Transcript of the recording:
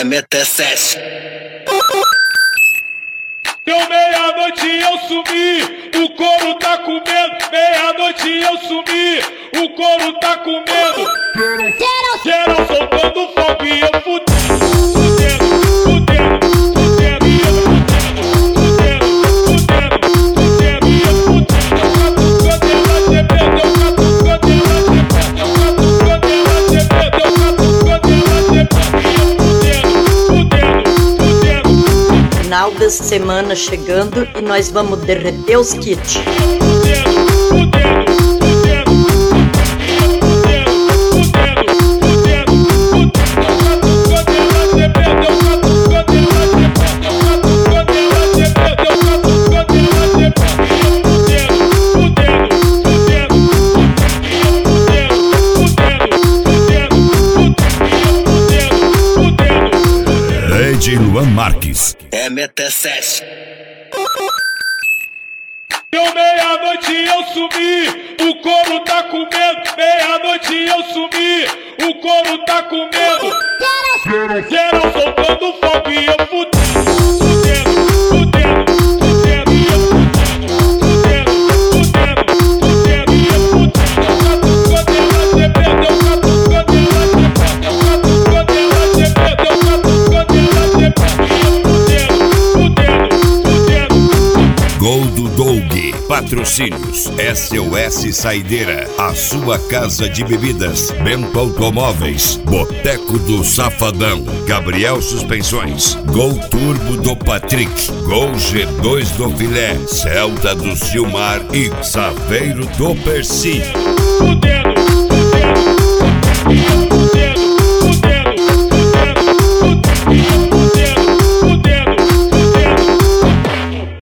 MT7. Deu meia-noite eu sumi, o couro tá comendo. Meia-noite eu sumi, o couro tá comendo. Geral soltando fogo e eu fudendo, fudendo, fudendo, fudendo, e eu fudendo, fudendo, fudendo, e eu fudendo. Eu catucando ela gemendo, eu catucando ela gemendo, eu catucando ela gemendo, e eu fudendo, fudendo, fudendo. Final da semana chegando e nós vamos derreter os kits. DJ Luan Marques. MT7. Deu meia-noite eu sumi, o couro tá comendo. Meia-noite eu sumi, o couro tá comendo. Geral soltando fogo e eu fudendo, fudendo, fudendo, fudendo, e eu fudendo, fudendo, fudendo, fudendo, e eu fudendo. Eu catucando ela gemendo, eu catucando ela gemendo, eu catucando ela gemendo, eu catucando ela gemendo, e eu fudendo, fudendo, fudendo. Gol do Doug. Patrocínios SOS Saideira, a sua casa de bebidas. Bento Automóveis, Boteco do Safadão, Gabriel Suspensões, Gol Turbo do Patrick, Gol G2 do Filé, Celta do Silmar e Saveiro do Percy. Fudendo, fudendo, fudendo.